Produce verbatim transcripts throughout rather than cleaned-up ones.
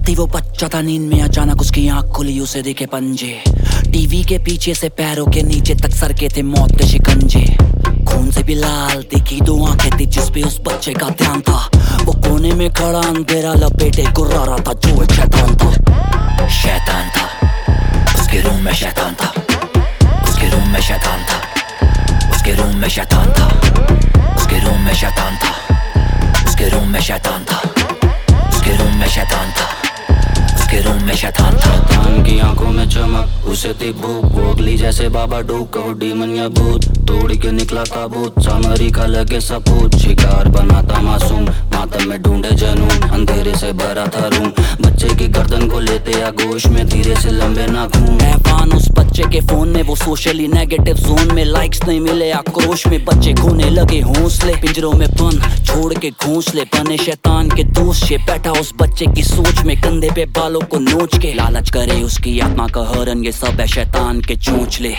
थी वो बच्चा था नींद में, अचानक उसकी आंख खुली, उसे दिखे पंजे। टीवी के पीछे से पैरों के नीचे तक सर के थे मौत के शिकंजे। खून से भी लाल दिखी दो आंखें थी जिस पे उस बच्चे का ध्यान था। वो कोने में खड़ा अंधेरा लपेटे गुर्रा रहा था जो एक शैतान था। शैतान था उसके रूम में, शैतान था उसके रूम में, शैतान था उसके रूम में, शैतान था उसके रूम में, शैतान था उसके रूम में, शैतान था उसके रूम में, शैतान था उसके रूम में, शैतान था। शैतान की आंखों में चमक, उसे थी भूख, भोग ली जैसे बाबा डूक। कहो डीमन या भूत, तोड़ के निकला ताबूत, सामरी का लगे सपूत। शिकार बना था मासूम, मातम में ढूंढे जनून, अंधेरे से भरा था रूम। बच्चे की गर्दन को लेते आगोश में, धीरे से लंबे नाखून। हैवान उस बच्चे के फोन में, वो सोशली नेगेटिव जोन में। लाइक्स नहीं मिले आक्रोश में, बच्चे खोने लगे हौसले। पिंजरों में बंद छोड़ के घोंसले, बने शैतान के दोस्त। ये बैठा उस बच्चे की सोच में, कंधे पे बालों को नोच के। लालच करे उसकी आत्मा का हरण, ये सब है शैतान के चोंचले।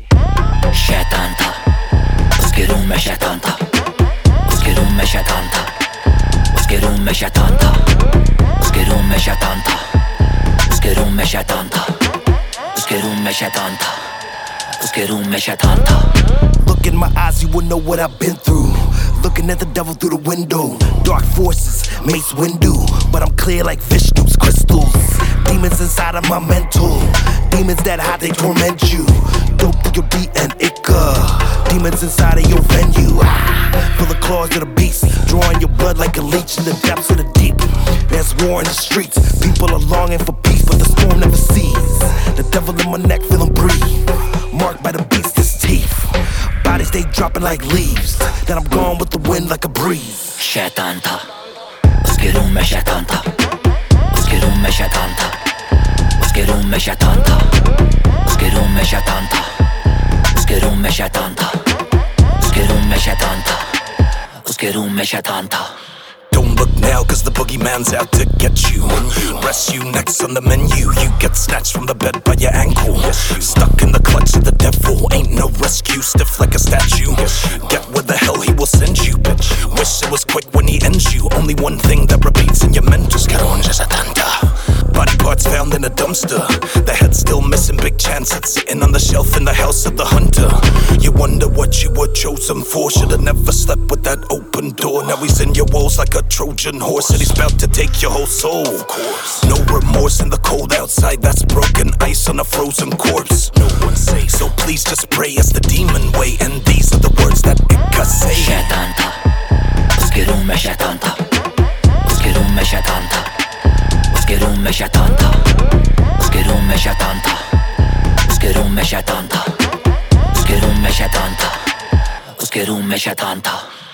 शैतान था उसके रूम में, शैतान था उसके रूम में, शैतान था उसके रूम में, शैतान था उसके रूम में, शैतान था उसके रूम में, शैतान था उसके रूम में, शैतान था उसके रूम में, शैतान था। Look in my eyes, you will know what I've been through. Looking at the devil through the window. Dark forces, Mace Windu, but I'm clear like Vishnu's crystals. Demons inside of my mental, demons that hide, they torment you. Dope through your beat and Ica, demons inside of your venue. Ah, feel the claws of the beast, drawing your blood like a leech in the depths of the deep. There's war in the streets, people are longing for peace, but the storm never ceases. The devil in my neck, feel him breathe, marked by the beast's teeth. Bodies they dropping like leaves, then I'm gone with the wind like a breeze. शैतान था उसके room में, शैतान था उसके room में, शैतान था उसके रूम में, शैतान था उसके रूम में, शैतान था उसके रूम में, शैतान था उसके रूम में, शैतान था उसके रूम में, शैतान था। Don't look now, cause the boogeyman's out to get you. Rest you next on the menu. You get snatched from the bed by your ankle. Stuck in the clutch of the devil. Ain't no rescue, stiff like a statue. Get where the hell he will send you, bitch. Wish it was quick when he ends you. Only one thing that repeats in your mental. Body parts found in a dumpster. The head still missing, big chance it's sitting on the shelf in the house of the hunter. You wonder what you were chosen for. Should've never slept with that open door. Now he's in your walls like a Trojan horse, and he's about to take your whole soul. No remorse in the cold outside, that's broken ice on a frozen corpse. No one safe, so please just pray as the demon way. And these are the words that Ica say. शैतान था उसके room में, शैतान था उसके room में, शैतान था उसके रूम में, शैतान था उसके रूम में, शैतान था उसके रूम में, शैतान था उसके रूम में, शैतान था उसके रूम में, शैतान था।